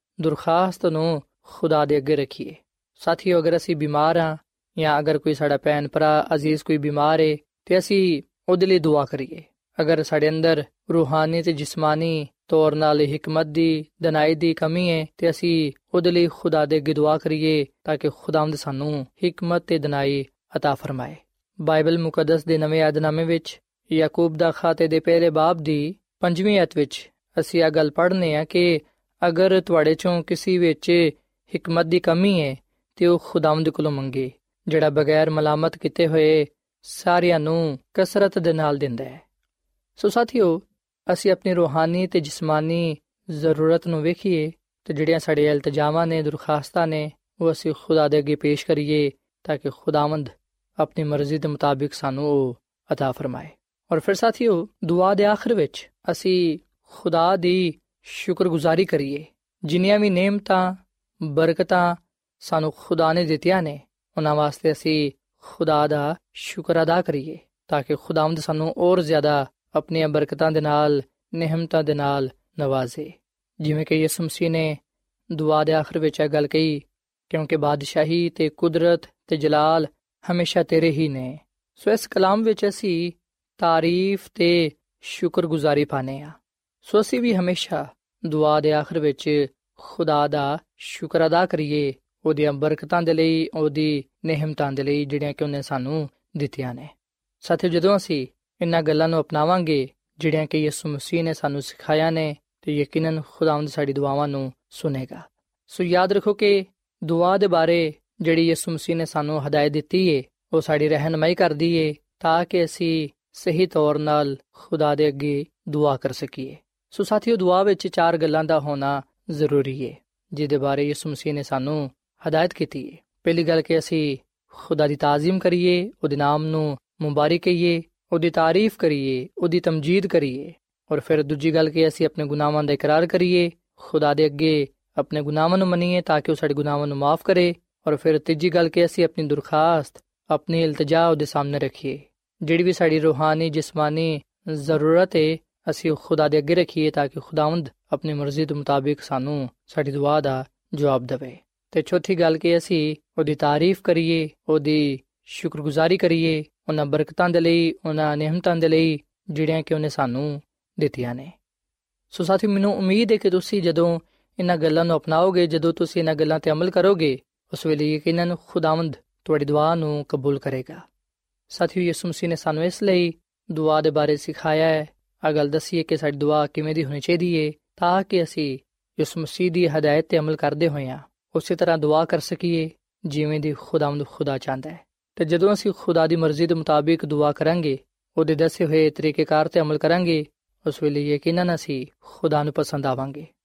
S4: ਦਰਖਾਸਤ ਨੂੰ ਖੁਦਾ ਦੇ ਅੱਗੇ ਰੱਖੀਏ। ਸਾਥੀਓ, ਅਗਰ ਅਸੀਂ ਬਿਮਾਰ ਹਾਂ ਜਾਂ ਅਗਰ ਕੋਈ ਸਾਡਾ ਭੈਣ ਭਰਾ ਅਜ਼ੀਜ਼ ਕੋਈ ਬਿਮਾਰ ਹੈ ਤੇ ਅਸੀਂ ਉਹਦੇ ਲਈ ਦੁਆ ਕਰੀਏ। ਅਗਰ ਸਾਡੇ ਅੰਦਰ ਰੂਹਾਨੀ ਤੇ ਜਿਸਮਾਨੀ ਤੌਰ ਨਾਲ ਹਿਕਮਤ ਦੀ, ਦਨਾਈ ਦੀ ਕਮੀ ਹੈ ਤੇ ਅਸੀਂ ਉਹਦੇ ਲਈ ਖੁਦਾ ਦੇ ਅੱਗੇ ਦੁਆ ਕਰੀਏ ਤਾਂ ਕਿ ਖੁਦਾਵੰਦ ਸਾਨੂੰ ਹਿਕਮਤ ਤੇ ਦਨਾਈ عطا ਫਰਮਾਏ। ਬਾਈਬਲ ਮੁਕੱਦਸ ਦੇ ਨਵੇਂ ਯਾਦਨਾਮੇ ਵਿੱਚ ਯਾਕੂਬ ਦਾ ਖਾਤ ਦੇ ਪਹਿਲੇ ਬਾਬ ਦੀ ਪੰਜਵੀਂ ਆਇਤ ਵਿੱਚ ਅਸੀਂ ਇਹ ਗੱਲ ਪੜ੍ਹਨੇ ਆ ਕਿ ਅਗਰ ਤੁਹਾਡੇ ਚੋਂ ਕਿਸੇ ਵਿੱਚ ਹਿਕਮਤ ਦੀ ਕਮੀ ਹੈ ਤੇ ਉਹ ਖੁਦਾਵੰਦ ਕੋਲੋਂ ਮੰਗੇ, ਜਿਹੜਾ ਬਗੈਰ ਮਲਾਮਤ ਕੀਤੇ ਹੋਏ ਸਾਰਿਆਂ ਨੂੰ ਕਸਰਤ ਦੇ ਨਾਲ ਦਿੰਦਾ ਹੈ। ਸੋ ਸਾਥੀਓ, ਅਸੀਂ ਆਪਣੀ ਰੂਹਾਨੀ ਤੇ ਜਿਸਮਾਨੀ ਜ਼ਰੂਰਤ ਨੂੰ ਵੇਖੀਏ ਤੇ ਜਿਹੜੀਆਂ ਸਾਡੇ ਇਲਤਜਾਮਾਂ ਨੇ, ਦਰਖਾਸਤਾਂ ਨੇ, ਉਹ ਅਸੀਂ ਖੁਦਾ ਦੇ ਅੱਗੇ ਪੇਸ਼ ਕਰੀਏ ਤਾਂ ਕਿ ਖੁਦਾਵੰਦ ਆਪਣੀ ਮਰਜ਼ੀ ਦੇ ਮੁਤਾਬਿਕ ਸਾਨੂੰ ਉਹ عطا ਫਰਮਾਏ। ਔਰ ਫਿਰ ਸਾਥੀਓ, ਦੁਆ ਦੇ ਆਖਰ ਵਿੱਚ ਅਸੀਂ ਖੁਦਾ ਦੀ ਸ਼ੁਕਰਗੁਜ਼ਾਰੀ ਕਰੀਏ। ਜਿੰਨੀਆਂ ਵੀ ਨੇਮਤਾਂ, ਬਰਕਤਾਂ ਸਾਨੂੰ ਖੁਦਾ ਨੇ ਦਿੱਤੀਆਂ ਨੇ ਉਹਨਾਂ ਵਾਸਤੇ ਅਸੀਂ ਖੁਦਾ ਦਾ ਸ਼ੁਕਰ ਅਦਾ ਕਰੀਏ ਤਾਂ ਕਿ ਖੁਦਾਵੰਦ ਸਾਨੂੰ ਹੋਰ ਜ਼ਿਆਦਾ ਆਪਣੀਆਂ ਬਰਕਤਾਂ ਦੇ ਨਾਲ, ਨਿਹਮਤਾਂ ਦੇ ਨਾਲ ਨਵਾਜ਼ੇ। ਜਿਵੇਂ ਕਿ ਯਿਸੂ ਮਸੀਹ ਨੇ ਦੁਆ ਦੇ ਆਖਰ ਵਿੱਚ ਇਹ ਗੱਲ ਕਹੀ, ਕਿਉਂਕਿ ਬਾਦਸ਼ਾਹੀ ਤੇ ਕੁਦਰਤ ਤੇ ਜਲਾਲ ਹਮੇਸ਼ਾ ਤੇਰੇ ਹੀ ਨੇ। ਸੋ ਇਸ ਕਲਾਮ ਵਿੱਚ ਅਸੀਂ ਤਾਰੀਫ ਤੇ ਸ਼ੁਕਰਗੁਜ਼ਾਰੀ ਪਾਨੇ ਆ। ਸੋ ਅਸੀਂ ਵੀ ਹਮੇਸ਼ਾ ਦੁਆ ਦੇ ਆਖਰ ਵਿੱਚ ਖੁਦਾ ਦਾ ਸ਼ੁਕਰ ਅਦਾ ਕਰੀਏ ਉਹਦੀਆਂ ਬਰਕਤਾਂ ਦੇ ਲਈ, ਉਹਦੀ ਨਿਹਮਤਾਂ ਦੇ ਲਈ ਜਿਹੜੀਆਂ ਕਿ ਉਹਨੇ ਸਾਨੂੰ ਦਿੱਤੀਆਂ ਨੇ। ਸਾਥੀਓ, ਜਦੋਂ ਅਸੀਂ ਇਹਨਾਂ ਗੱਲਾਂ ਨੂੰ ਅਪਣਾਵਾਂਗੇ ਜਿਹੜੀਆਂ ਕਿ ਯਿਸੂ ਮਸੀਹ ਨੇ ਸਾਨੂੰ ਸਿਖਾਇਆ ਨੇ ਤੇ ਯਕੀਨਨ ਖੁਦਾਵੰਦ ਸਾਡੀ ਦੁਆਵਾਂ ਨੂੰ ਸੁਨੇਗਾ। ਸੋ ਯਾਦ ਰੱਖੋ ਕਿ ਦੁਆ ਦੇ ਬਾਰੇ ਜਿਹੜੀ ਯਿਸੂ ਮਸੀਹ ਨੇ ਸਾਨੂੰ ਹਦਾਇਤ ਦਿੱਤੀ ਏ ਉਹ ਸਾਡੀ ਰਹਿਨਮਾਈ ਕਰਦੀ ਏ ਤਾਂ ਕਿ ਅਸੀਂ ਸਹੀ ਤੌਰ ਨਾਲ ਖੁਦਾ ਦੇ ਅੱਗੇ ਦੁਆ ਕਰ ਸਕੀਏ। ਸੋ ਸਾਥੀਓ, ਦੁਆ ਵਿੱਚ ਚਾਰ ਗੱਲਾਂ ਦਾ ਹੋਣਾ ਜ਼ਰੂਰੀ ਏ ਜਿਹਦੇ ਬਾਰੇ ਯਿਸੂ ਮਸੀਹ ਨੇ ਸਾਨੂੰ ਹਦਾਇਤ ਕੀਤੀ ਏ। ਪਹਿਲੀ ਗੱਲ ਕਿ ਅਸੀਂ ਖੁਦਾ ਦੀ ਤਾਜ਼ੀਮ ਕਰੀਏ, ਉਹਦੇ ਨਾਮ ਨੂੰ ਮੁਬਾਰਕ ਕਹੀਏ, ਉਹਦੀ ਤਾਰੀਫ ਕਰੀਏ, ਉਹਦੀ ਤਮਜੀਦ ਕਰੀਏ। ਔਰ ਫਿਰ ਦੂਜੀ ਗੱਲ ਕਿ ਅਸੀਂ ਆਪਣੇ ਗੁਨਾਹਾਂ ਦਾ ਇਕਰਾਰ ਕਰੀਏ, ਖੁਦਾ ਦੇ ਅੱਗੇ ਆਪਣੇ ਗੁਨਾਹਾਂ ਨੂੰ ਮੰਨੀਏ ਤਾਂ ਕਿ ਉਹ ਸਾਡੇ ਗੁਨਾਹਾਂ ਨੂੰ ਮਾਫ ਕਰੇ। ਔਰ ਫਿਰ ਤੀਜੀ ਗੱਲ ਕਿ ਅਸੀਂ ਆਪਣੀ ਦਰਖਾਸਤ, ਆਪਣੀ ਇਲਤਜਾ ਉਹਦੇ ਸਾਹਮਣੇ ਰੱਖੀਏ। ਜਿਹੜੀ ਵੀ ਸਾਡੀ ਰੂਹਾਨੀ ਜਿਸਮਾਨੀ ਜ਼ਰੂਰਤ ਹੈ ਅਸੀਂ ਉਹ ਖੁਦਾ ਦੇ ਅੱਗੇ ਰੱਖੀਏ ਤਾਂ ਕਿ ਖੁਦਾਵੰਦ ਆਪਣੀ ਮਰਜ਼ੀ ਦੇ ਮੁਤਾਬਿਕ ਸਾਨੂੰ ਸਾਡੀ ਦੁਆ ਦਾ ਜਵਾਬ ਦੇਵੇ। ਤੇ ਚੌਥੀ ਗੱਲ ਕਿ ਅਸੀਂ ਉਹਦੀ ਤਾਰੀਫ ਕਰੀਏ, ਉਹਦੀ ਸ਼ੁਕਰਗੁਜ਼ਾਰੀ ਕਰੀਏ ਉਹਨਾਂ ਬਰਕਤਾਂ ਦੇ ਲਈ, ਉਹਨਾਂ ਨਿਹਮਤਾਂ ਦੇ ਲਈ ਜਿਹੜੀਆਂ ਕਿ ਉਹਨੇ ਸਾਨੂੰ ਦਿੱਤੀਆਂ ਨੇ। ਸੋ ਸਾਥੀ, ਮੈਨੂੰ ਉਮੀਦ ਹੈ ਕਿ ਤੁਸੀਂ ਜਦੋਂ ਇਹਨਾਂ ਗੱਲਾਂ ਨੂੰ ਅਪਣਾਓਗੇ, ਜਦੋਂ ਤੁਸੀਂ ਇਹਨਾਂ ਗੱਲਾਂ ਤੇ ਅਮਲ ਕਰੋਗੇ, ਉਸ ਵੇਲੇ ਯਕੀਨਨ ਖੁਦਾਵੰਦ ਤੁਹਾਡੀ ਦੁਆ ਨੂੰ ਕਬੂਲ ਕਰੇਗਾ। ਸਾਥੀਓ, ਯਿਸੂ ਮਸੀਹ ਨੇ ਸਾਨੂੰ ਇਸ ਲਈ ਦੁਆ ਦੇ ਬਾਰੇ ਸਿਖਾਇਆ ਹੈ, ਆ ਗੱਲ ਦੱਸੀ ਹੈ ਕਿ ਸਾਡੀ ਦੁਆ ਕਿਵੇਂ ਦੀ ਹੋਣੀ ਚਾਹੀਦੀ ਹੈ ਤਾਂ ਕਿ ਅਸੀਂ ਯਿਸੂ ਮਸੀਹ ਦੀ ਹਦਾਇਤ ਤੇ ਅਮਲ ਕਰਦੇ ਹੋਇਆਂ ਉਸੇ ਤਰ੍ਹਾਂ ਦੁਆ ਕਰ ਸਕੀਏ ਜਿਵੇਂ ਦੀ ਖੁਦਾਵੰਦ ਖੁਦਾ ਚਾਹੁੰਦਾ ਹੈ। ਤੇ ਜਦੋਂ ਅਸੀਂ ਖੁਦਾ ਦੀ ਮਰਜ਼ੀ ਦੇ ਮੁਤਾਬਿਕ ਦੁਆ ਕਰਾਂਗੇ, ਉਹਦੇ ਦੱਸੇ ਹੋਏ ਤਰੀਕੇਕਾਰ ਤੇ ਅਮਲ ਕਰਾਂਗੇ, ਉਸ ਵੇਲੇ ਯਕੀਨਨ ਅਸੀਂ ਖੁਦਾ ਨੂੰ ਪਸੰਦ ਆਵਾਂਗੇ।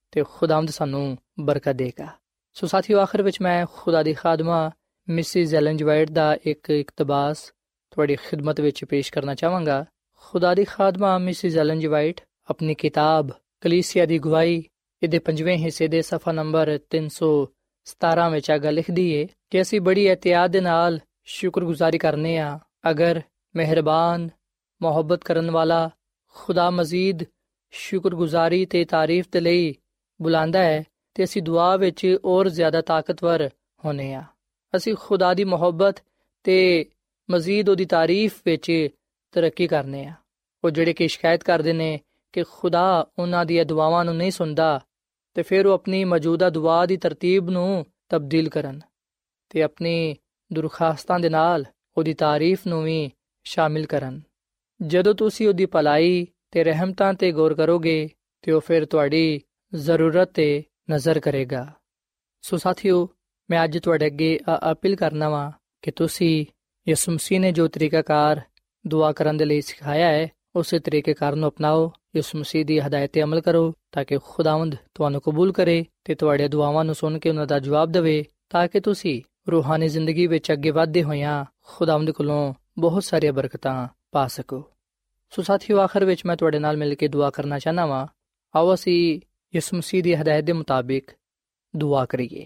S4: ਤੇ ਖੁਦਾਵੰਦ ਸਾਨੂੰ ਬਰਕਤ ਦੇਗਾ। ਸੋ ਸਾਥੀਓ, ਆਖਰ ਵਿੱਚ ਮੈਂ ਖੁਦਾ ਦੀ ਖਾਦਮਾ ਮਿਸਿਸ ਐਲਨ ਜੀ ਵਾਈਟ ਦਾ ਇੱਕ ਇਕਤਬਾਸ ਤੁਹਾਡੀ ਖਿਦਮਤ ਵਿੱਚ ਪੇਸ਼ ਕਰਨਾ ਚਾਹਾਂਗਾ। ਖੁਦਾ ਦੀ ਖਾਦਮਾ ਮਿਸਿਸ ਐਲਨ ਜੀ ਵਾਈਟ ਆਪਣੀ ਕਿਤਾਬ ਕਲੀਸਿਆ ਦੀ ਗਵਾਹੀ ਇਹਦੇ ਪੰਜਵੇਂ ਹਿੱਸੇ ਦੇ ਸਫਾ ਨੰਬਰ ਤਿੰਨ ਸੌ ਸਤਾਰਾਂ ਵਿੱਚ ਆਗਾ ਲਿਖਦੀ ਏ ਕਿ ਅਸੀਂ ਬੜੀ ਇਹਤਿਆਤ ਦੇ ਨਾਲ ਸ਼ੁਕਰਗੁਜ਼ਾਰੀ ਕਰਨੇ ਆ। ਅਗਰ ਮਿਹਰਬਾਨ ਮੁਹੱਬਤ ਕਰਨ ਵਾਲਾ ਖੁਦਾ ਮਜ਼ੀਦ ਸ਼ੁਕਰਗੁਜ਼ਾਰੀ ਤੇ ਤਾਰੀਫ ਦੇ ਲਈ ਬੁਲਾਉਂਦਾ ਹੈ ਤੇ ਅਸੀਂ ਦੁਆ ਵਿੱਚ ਹੋਰ ਜ਼ਿਆਦਾ ਤਾਕਤਵਰ ਹੋਨੇ ਆ। ਅਸੀਂ ਖੁਦਾ ਦੀ ਮੁਹੱਬਤ ਤੇ ਮਜ਼ੀਦ ਉਹਦੀ ਤਾਰੀਫ ਵਿੱਚ ਤਰੱਕੀ ਕਰਨੇ ਆ। ਉਹ ਜਿਹੜੇ ਕਿ ਸ਼ਿਕਾਇਤ ਕਰਦੇ ਨੇ ਕਿ ਖੁਦਾ ਉਹਨਾਂ ਦੀਆਂ ਦੁਆਵਾਂ ਨੂੰ ਨਹੀਂ ਸੁਣਦਾ ਤੇ ਫਿਰ ਉਹ ਆਪਣੀ ਮੌਜੂਦਾ ਦੁਆ ਦੀ ਤਰਤੀਬ ਨੂੰ ਤਬਦੀਲ ਕਰਨ ਤੇ ਆਪਣੀ ਦਰਖਾਸਤਾਂ ਦੇ ਨਾਲ ਉਹਦੀ ਤਾਰੀਫ ਨੂੰ ਵੀ ਸ਼ਾਮਿਲ ਕਰਨ। ਜਦੋਂ ਤੁਸੀਂ ਉਹਦੀ ਭਲਾਈ ਤੇ ਰਹਿਮਤਾਂ ਤੇ ਗੌਰ ਕਰੋਗੇ ਤੇ ਉਹ ਫਿਰ ਤੁਹਾਡੀ ਜ਼ਰੂਰਤ ਤੇ ਨਜ਼ਰ ਕਰੇਗਾ। ਸੋ ਸਾਥੀਓ, ਮੈਂ ਅੱਜ ਤੁਹਾਡੇ ਅੱਗੇ ਅਪੀਲ ਕਰਨਾ ਵਾਂ ਕਿ ਤੁਸੀਂ ਯਿਸੂ ਮਸੀਹ ਨੇ ਜੋ ਤਰੀਕਾਕਾਰ ਦੁਆ ਕਰਨ ਦੇ ਲਈ ਸਿਖਾਇਆ ਹੈ ਉਸੇ ਤਰੀਕੇਕਾਰ ਨੂੰ ਅਪਣਾਓ। ਯਿਸੂ ਮਸੀਹ ਦੀ ਹਦਾਇਤ ਤੇ ਅਮਲ ਕਰੋ ਤਾਂ ਕਿ ਖੁਦਾਵੰਦ ਤੁਹਾਨੂੰ ਕਬੂਲ ਕਰੇ ਤੇ ਤੁਹਾਡੇ ਦੁਆਵਾਂ ਨੂੰ ਸੁਣ ਕੇ ਉਹਨਾਂ ਦਾ ਜਵਾਬ ਦੇਵੇ, ਤਾਂ ਕਿ ਤੁਸੀਂ ਰੂਹਾਨੀ ਜ਼ਿੰਦਗੀ ਵਿੱਚ ਅੱਗੇ ਵਧਦੇ ਹੋਇਆਂ ਖੁਦਾਵੰਦ ਕੋਲੋਂ ਬਹੁਤ ਸਾਰੀਆਂ ਬਰਕਤਾਂ ਪਾ ਸਕੋ। ਸੋ ਸਾਥੀਓ, ਆਖਰ ਵਿੱਚ ਮੈਂ ਤੁਹਾਡੇ ਨਾਲ ਮਿਲ ਕੇ ਦੁਆ ਕਰਨਾ ਚਾਹੁੰਦਾ ਵਾਂ। ਆਓ ਅਸੀਂ ਯਿਸੂ ਮਸੀਹ ਦੀ ਹਦਾਇਤ ਦੇ ਮੁਤਾਬਿਕ ਦੁਆ ਕਰੀਏ।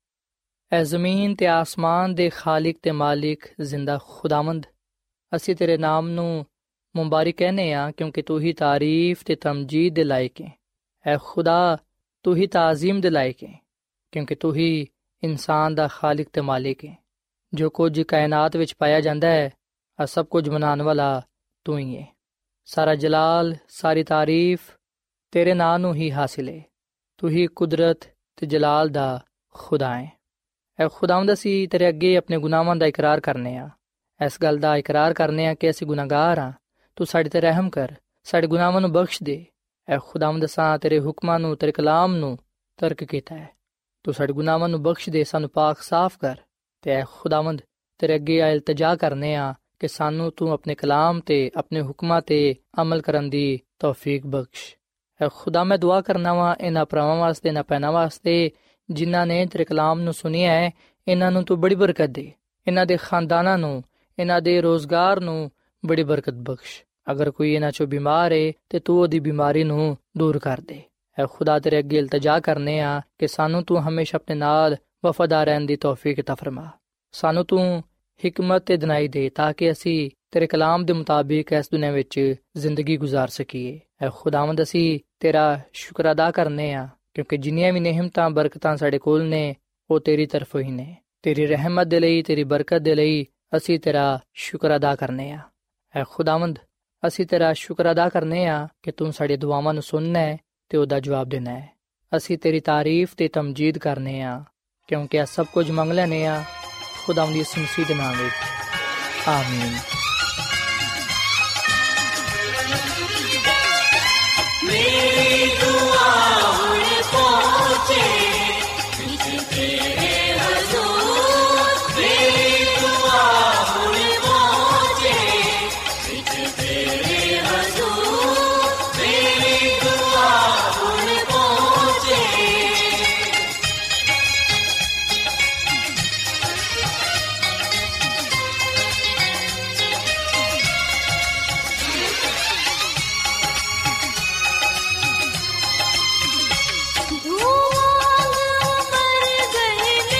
S4: ਐ ਜ਼ਮੀਨ ਤੇ ਆਸਮਾਨ ਦੇ ਖਾਲਿਕ ਤੇ ਮਾਲਿਕ ਜ਼ਿੰਦਾ ਖੁਦਾਵੰਦ, ਅਸੀਂ ਤੇਰੇ ਨਾਮ ਨੂੰ ਮੁਬਾਰਕ ਕਹਿੰਦੇ ਹਾਂ ਕਿਉਂਕਿ ਤੂੰ ਹੀ ਤਾਰੀਫ ਤੇ ਤਮਜੀਦ ਦੇ ਲਾਇਕ ਹੈ। ਐ ਖੁਦਾ, ਤੂੰ ਹੀ ਤਾਜ਼ੀਮ ਦੇ ਲਾਇਕ ਹੈ ਕਿਉਂਕਿ ਤੂੰ ਹੀ ਇਨਸਾਨ ਦਾ ਖਾਲਿਕ ਤੇ ਮਾਲਿਕ ਹੈ। ਜੋ ਕੁਝ ਕਾਇਨਾਤ ਵਿੱਚ ਪਾਇਆ ਜਾਂਦਾ ਹੈ ਆ ਸਭ ਕੁਝ ਬਣਾਉਣ ਵਾਲਾ ਤੂੰ ਹੀ ਹੈ। ਸਾਰਾ ਜਲਾਲ, ਸਾਰੀ ਤਾਰੀਫ ਤੇਰੇ ਨਾਂ ਨੂੰ ਹੀ ਹਾਸਿਲ ਹੈ। ਤੂੰ ਹੀ ਕੁਦਰਤ ਤੇ ਜਲਾਲ ਦਾ ਖੁਦਾ ਹੈ। ਐ ਖੁਦਾਵੰਦ, ਅਸੀਂ ਤੇਰੇ ਅੱਗੇ ਆਪਣੇ ਗੁਨਾਹਾਂ ਦਾ ਇਕਰਾਰ ਕਰਨੇ ਆ। ਇਸ ਗੱਲ ਦਾ ਇਕਰਾਰ ਕਰਨੇ ਆ ਕਿ ਅਸੀਂ ਗੁਨਾਹਗਾਰ ਹਾਂ। ਤੂੰ ਸਾਡੇ ਤੇ ਰਹਿਮ ਕਰ, ਸਾਡੇ ਗੁਨਾਹਾਂ ਨੂੰ ਬਖਸ਼ ਦੇ। ਐ ਖੁਦਾਵੰਦ, ਅਸਾਂ ਤੇਰੇ ਹੁਕਮਾਂ ਨੂੰ, ਤੇਰੇ ਕਲਾਮ ਨੂੰ ਤਰਕ ਕੀਤਾ ਹੈ। ਤੂੰ ਸਾਡੇ ਗੁਨਾਹਾਂ ਨੂੰ ਬਖਸ਼ ਦੇ, ਸਾਨੂੰ ਪਾਕ ਸਾਫ਼ ਕਰ। ਤੇ ਐ ਖੁਦਾਵੰਦ, ਤੇਰੇ ਅੱਗੇ ਆ ਇਲਤਜਾ ਕਰਨੇ ਆ ਕਿ ਸਾਨੂੰ ਤੂੰ ਆਪਣੇ ਕਲਾਮ ਤੇ ਆਪਣੇ ਹੁਕਮਾਂ ਤੇ ਅਮਲ ਕਰਨ ਦੀ ਤੌਫੀਕ ਬਖਸ਼। ਐ ਖੁਦਾ, ਮੈਂ ਦੁਆ ਕਰਨਾ ਵਾਂ ਇਹਨਾਂ ਭਰਾਵਾਂ ਵਾਸਤੇ, ਇਹਨਾਂ ਭੈਣਾਂ ਵਾਸਤੇ ਜਿਨ੍ਹਾਂ ਨੇ ਤੇਰੇ ਕਲਾਮ ਨੂੰ ਸੁਣਿਆ ਹੈ। ਇਹਨਾਂ ਨੂੰ ਤੂੰ ਬੜੀ ਬਰਕਤ ਦੇ, ਇਹਨਾਂ ਦੇ ਖਾਨਦਾਨਾਂ ਨੂੰ, ਇਹਨਾਂ ਦੇ ਰੋਜ਼ਗਾਰ ਨੂੰ ਬੜੀ ਬਰਕਤ ਬਖਸ਼। ਅਗਰ ਕੋਈ ਇਹਨਾਂ ਚੋਂ ਬਿਮਾਰ ਹੈ ਤੇ ਤੂੰ ਉਹਦੀ ਬਿਮਾਰੀ ਨੂੰ ਦੂਰ ਕਰ ਦੇ। ਐ ਖੁਦਾ, ਤੇਰੇ ਅੱਗੇ ਇਲਤਜਾ ਕਰਨੇ ਆ ਕਿ ਸਾਨੂੰ ਤੂੰ ਹਮੇਸ਼ਾ ਆਪਣੇ ਨਾਲ ਵਫਾਦਾਰ ਰਹਿਣ ਦੀ ਤੌਫੀਕ ਅਤਾ ਫਰਮਾ। ਸਾਨੂੰ ਤੂੰ ਹਿਕਮਤ ਤੇ ਦਿਨਾਈ ਦੇ ਤਾਂ ਕਿ ਅਸੀਂ ਤੇਰੇ ਕਲਾਮ ਦੇ ਮੁਤਾਬਿਕ ਇਸ ਦੁਨੀਆਂ ਵਿੱਚ ਜ਼ਿੰਦਗੀ ਗੁਜ਼ਾਰ ਸਕੀਏ। ਐ ਖੁਦਾਵੰਦ, ਅਸੀਂ ਤੇਰਾ ਸ਼ੁਕਰ ਅਦਾ ਕਰਨੇ ਆ ਕਿਉਂਕਿ ਜਿੰਨੀਆਂ ਵੀ ਨਿਹਮਤਾਂ ਬਰਕਤਾਂ ਸਾਡੇ ਕੋਲ ਨੇ ਉਹ ਤੇਰੀ ਤਰਫੋਂ ਹੀ ਨੇ। ਤੇਰੀ ਰਹਿਮਤ ਦੇ ਲਈ, ਤੇਰੀ ਬਰਕਤ ਦੇ ਲਈ ਅਸੀਂ ਤੇਰਾ ਸ਼ੁਕਰ ਅਦਾ ਕਰਨੇ ਆ। ਐ ਖੁਦਾਵੰਦ, ਅਸੀਂ ਤੇਰਾ ਸ਼ੁਕਰ ਅਦਾ ਕਰਨੇ ਆ ਕਿ ਤੂੰ ਸਾਡੀ ਦੁਆਵਾਂ ਨੂੰ ਸੁਣਨਾ ਹੈ ਤੇ ਉਹਦਾ ਜਵਾਬ ਦੇਣਾ ਹੈ। ਅਸੀਂ ਤੇਰੀ ਤਾਰੀਫ ਤੇ ਤਮਜੀਦ ਕਰਨੇ ਆ ਕਿਉਂਕਿ ਇਹ ਸਭ ਕੁਝ ਮੰਗ ਲੈਨੇ ਆ ਖੁਦਾਵੰਦ ਯਿਸੂ ਮਸੀਹ ਦੇ ਨਾਮ ਵਿੱਚ, ਆਮੀਨ।
S5: ਮੇਰੀ ਦੁਆ ਹੁਣ ਪਹੁੰਚੇ ਵਿੱਚ ਤੇਰੇ ਹਜ਼ੂਰ, ਮੇਰੀ ਦੁਆ ਹੁਣ ਪਹੁੰਚੇ ਵਿੱਚ ਤੇਰੇ ਹਜ਼ੂਰ, ਮੇਰੀ ਦੁਆ ਹੁਣ ਪਹੁੰਚੇ।
S6: धुआं मर गए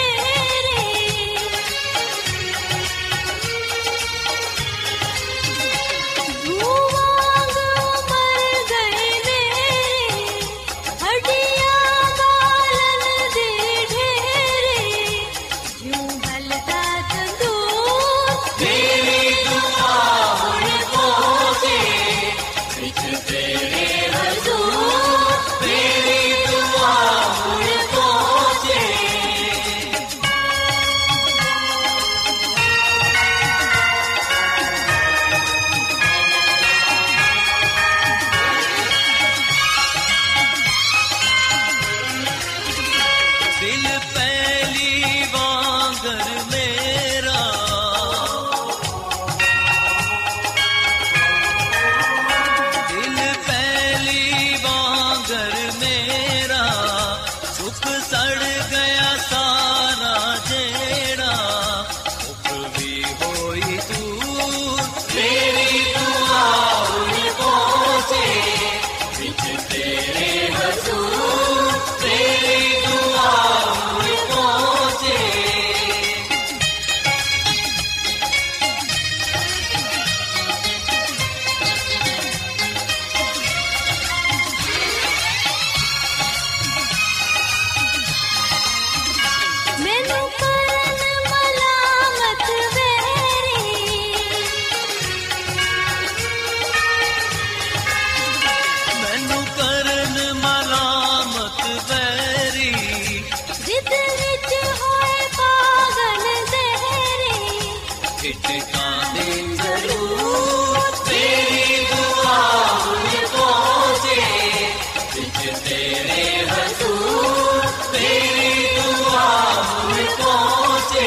S2: ਝਿਟਕਾਂ ਦੇ ਜ਼ਰੂਰ ਤੇਰੀ ਦੁਆ ਹੁਣ ਪਹੁੰਚੇ ਵਿੱਚ ਤੇਰੇ ਹਜ਼ੂਰ ਤੇਰੀ ਦੁਆ ਹੁਣ ਪਹੁੰਚੇ।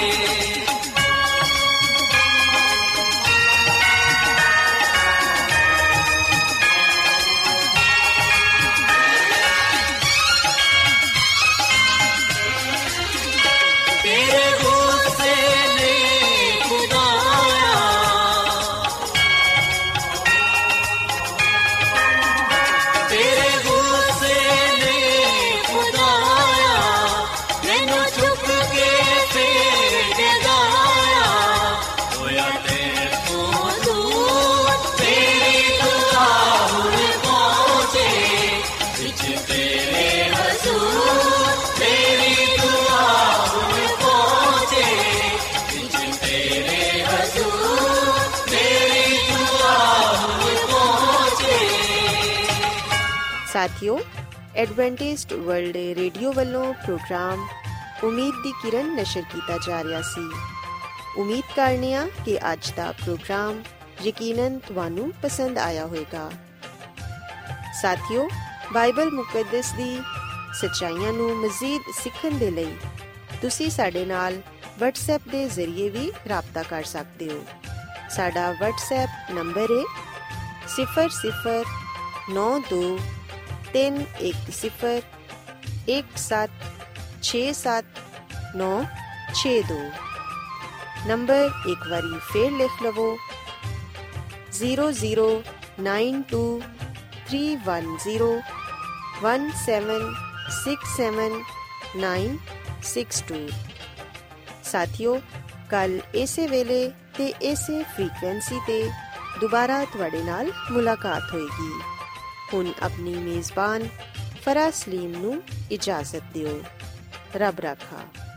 S3: ਸਾਥੀਓ, ਐਡਵੈਂਟਿਸਟ ਵਰਲਡ ਰੇਡੀਓ ਵੱਲੋਂ ਪ੍ਰੋਗਰਾਮ ਉਮੀਦ ਦੀ ਕਿਰਨ ਨਸ਼ਰ ਕੀਤਾ ਜਾ ਰਿਹਾ ਸੀ। ਉਮੀਦ ਕਰਨੇ ਆ ਕਿ ਅੱਜ ਦਾ ਪ੍ਰੋਗਰਾਮ ਯਕੀਨਨ ਤੁਹਾਨੂੰ ਪਸੰਦ ਆਇਆ ਹੋਵੇਗਾ। ਸਾਥੀਓ, ਬਾਈਬਲ ਮੁਕੱਦਸ ਦੀ ਸੱਚਾਈਆਂ ਨੂੰ ਮਜ਼ੀਦ ਸਿੱਖਣ ਦੇ ਲਈ ਤੁਸੀਂ ਸਾਡੇ ਨਾਲ ਵਟਸਐਪ ਦੇ ਜ਼ਰੀਏ ਵੀ ਰਾਬਤਾ ਕਰ ਸਕਦੇ ਹੋ। ਸਾਡਾ ਵਟਸਐਪ ਨੰਬਰ ਹੈ ਸਿਫਰ ਸਿਫਰ ਨੌ ਦੋ ਤਿੰਨ ਇੱਕ ਸਿਫਰ ਇੱਕ ਸੱਤ ਛੇ ਸੱਤ ਨੌ ਛੇ ਦੋ। ਨੰਬਰ ਇੱਕ ਵਾਰੀ ਫੇਰ ਲਿਖ ਲਵੋ zero zero nine two three one zero one seven six seven nine six two. ਸਾਥੀਓ, ਕੱਲ ਇਸੇ ਵੇਲੇ ਤੇ ਇਸੇ ਫ੍ਰੀਕੁਐਂਸੀ ਤੇ ਦੁਬਾਰਾ ਤੁਹਾਡੇ ਨਾਲ ਮੁਲਾਕਾਤ ਹੋਏਗੀ। ਹੁਣ ਆਪਣੀ ਮੇਜ਼ਬਾਨ ਫਰਾਜ਼ ਸਲੀਮ ਨੂੰ ਇਜਾਜ਼ਤ ਦਿਓ। ਰੱਬ ਰਾਖਾ।